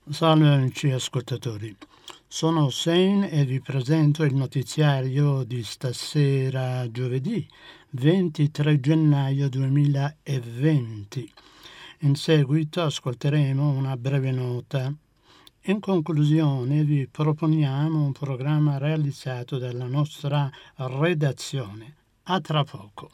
Salve amici ascoltatori, sono Hussein e vi presento il notiziario di stasera giovedì 23 gennaio 2020. In seguito ascolteremo una breve nota. In conclusione vi proponiamo un programma realizzato dalla nostra redazione. A tra poco.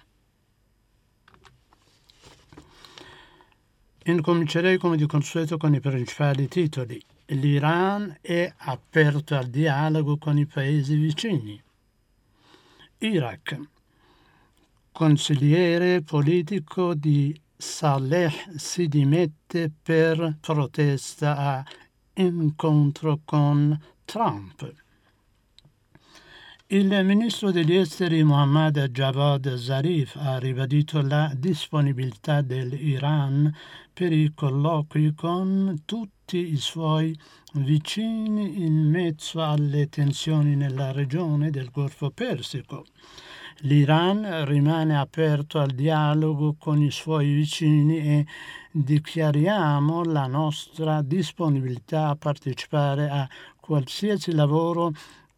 Incomincerei come di consueto con i principali titoli. L'Iran è aperto al dialogo con i paesi vicini. Iraq. Consigliere politico di Saleh si dimette per protesta a incontro con Trump. Il ministro degli esteri Mohammad Javad Zarif ha ribadito la disponibilità dell'Iran per i colloqui con tutti i suoi vicini in mezzo alle tensioni nella regione del Golfo Persico. L'Iran rimane aperto al dialogo con i suoi vicini e dichiariamo la nostra disponibilità a partecipare a qualsiasi lavoro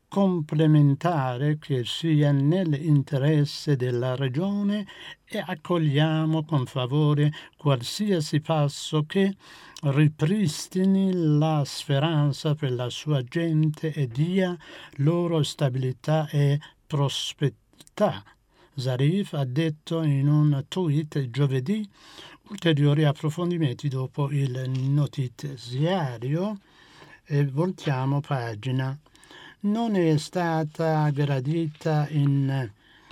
complementare che sia nell'interesse della regione e accogliamo con favore qualsiasi passo che ripristini la speranza per la sua gente e dia loro stabilità e prosperità. Zarif ha detto in un tweet giovedì. Ulteriori approfondimenti dopo il notiziario e voltiamo pagina. Non è stata gradita in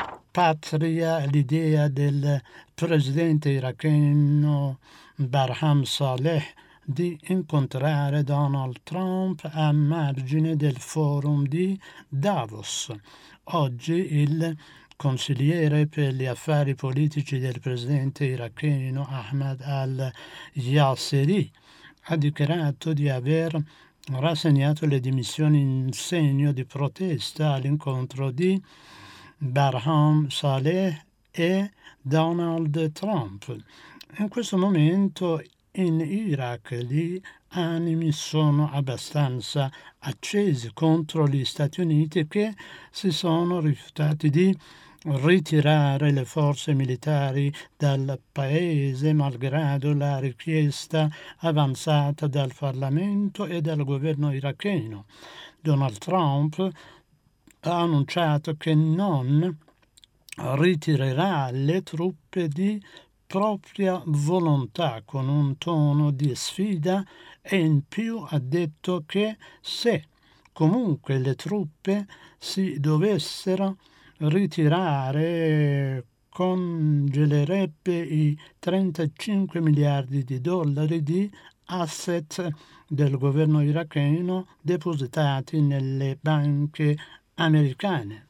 patria l'idea del presidente iracheno Barham Saleh di incontrare Donald Trump a margine del forum di Davos. Oggi il consigliere per gli affari politici del presidente iracheno Ahmad al-Yasseri ha dichiarato di aver rassegnato le dimissioni in segno di protesta all'incontro di Barham Saleh e Donald Trump. In questo momento in Iraq gli animi sono abbastanza accesi contro gli Stati Uniti che si sono rifiutati di ritirare le forze militari dal paese malgrado la richiesta avanzata dal Parlamento e dal governo iracheno. Donald Trump ha annunciato che non ritirerà le truppe di propria volontà con un tono di sfida e in più ha detto che se comunque le truppe si dovessero ritirare congelerebbe i 35 miliardi di dollari di asset del governo iracheno depositati nelle banche americane.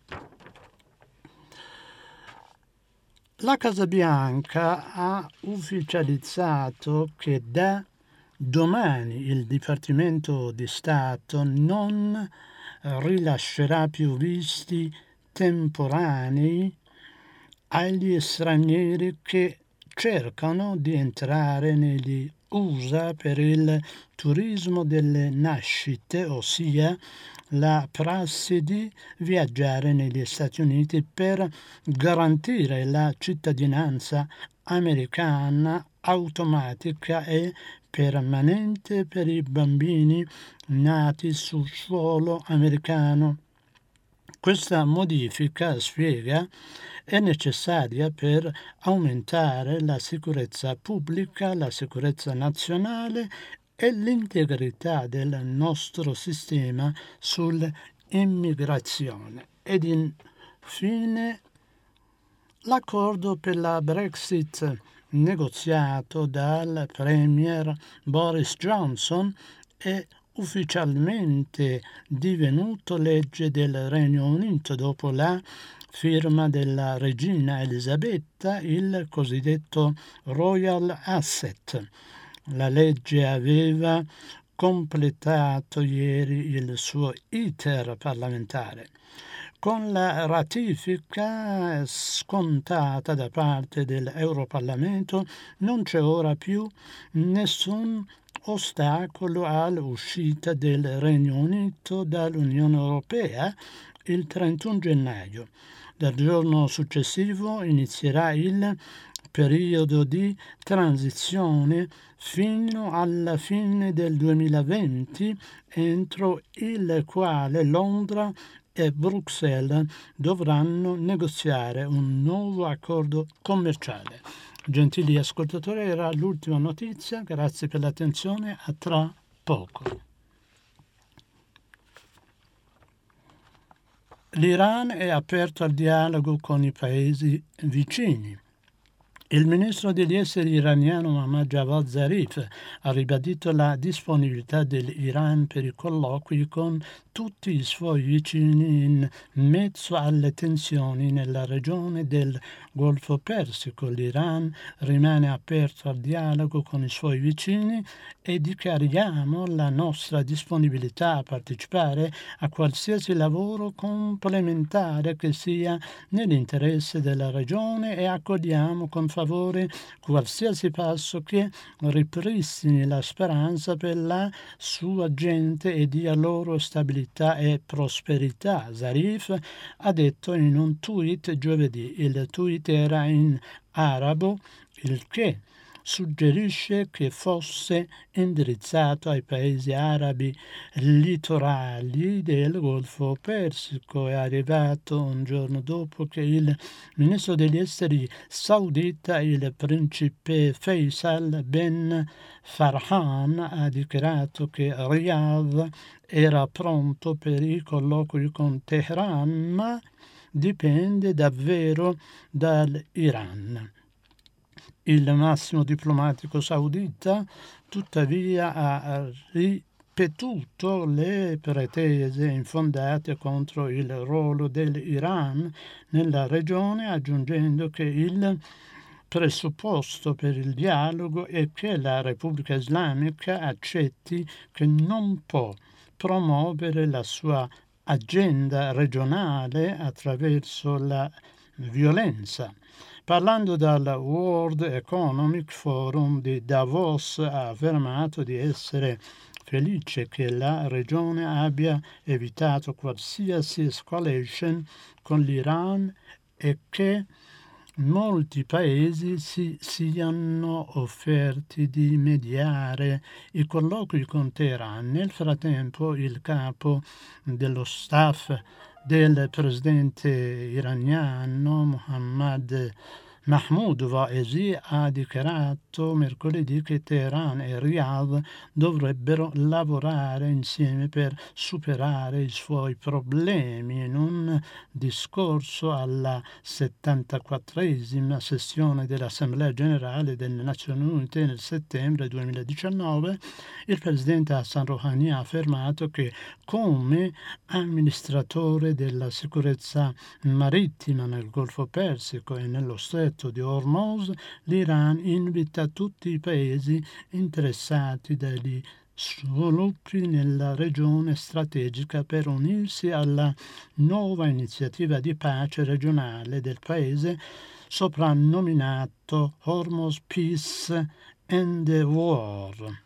La Casa Bianca ha ufficializzato che da domani il Dipartimento di Stato non rilascerà più visti temporanei agli stranieri che cercano di entrare negli USA per il turismo delle nascite, ossia la prassi di viaggiare negli Stati Uniti per garantire la cittadinanza americana automatica e permanente per i bambini nati sul suolo americano. Questa modifica, spiega, è necessaria per aumentare la sicurezza pubblica, la sicurezza nazionale e l'integrità del nostro sistema sull'immigrazione. Ed infine l'accordo per la Brexit negoziato dal Premier Boris Johnson è ufficialmente divenuto legge del Regno Unito dopo la firma della regina Elisabetta, il cosiddetto Royal Asset. La legge aveva completato ieri il suo iter parlamentare. Con la ratifica scontata da parte dell'Europarlamento non c'è ora più nessun ostacolo all'uscita del Regno Unito dall'Unione Europea il 31 gennaio. Dal giorno successivo inizierà il periodo di transizione fino alla fine del 2020, entro il quale Londra e Bruxelles dovranno negoziare un nuovo accordo commerciale. Gentili ascoltatori, era l'ultima notizia. Grazie per l'attenzione. A tra poco. L'Iran è aperto al dialogo con i paesi vicini. Il ministro degli esteri iraniano Mohammad Javad Zarif ha ribadito la disponibilità dell'Iran per i colloqui con tutti i suoi vicini in mezzo alle tensioni nella regione del Golfo Persico. L'Iran rimane aperto al dialogo con i suoi vicini e dichiariamo la nostra disponibilità a partecipare a qualsiasi lavoro complementare che sia nell'interesse della regione e accogliamo con favore qualsiasi passo che ripristini la speranza per la sua gente e dia loro stabilità e prosperità. Zarif ha detto in un tweet giovedì. Il tweet era in arabo, il che suggerisce che fosse indirizzato ai paesi arabi litorali del Golfo Persico. È arrivato un giorno dopo che il ministro degli esteri saudita, il principe Faisal bin Farhan, ha dichiarato che Riyadh era pronto per i colloqui con Teheran, ma dipende davvero dall'Iran. Il massimo diplomatico saudita, tuttavia, ha ripetuto le pretese infondate contro il ruolo dell'Iran nella regione, aggiungendo che il presupposto per il dialogo è che la Repubblica Islamica accetti che non può promuovere la sua agenda regionale attraverso la violenza. Parlando dal World Economic Forum di Davos, ha affermato di essere felice che la regione abbia evitato qualsiasi escalation con l'Iran e che molti paesi si siano offerti di mediare i colloqui con Teheran. Nel frattempo il capo dello staff del presidente iraniano Mohammad Mahmoud Vaezi ha dichiarato mercoledì che Teheran e Riyadh dovrebbero lavorare insieme per superare i suoi problemi. In un discorso alla 74esima sessione dell'Assemblea Generale delle Nazioni Unite nel settembre 2019, il presidente Hassan Rouhani ha affermato che come amministratore della sicurezza marittima nel Golfo Persico e nello Stretto di Hormuz, l'Iran invita tutti i paesi interessati dagli sviluppi nella regione strategica per unirsi alla nuova iniziativa di pace regionale del paese soprannominato Hormuz Peace and War.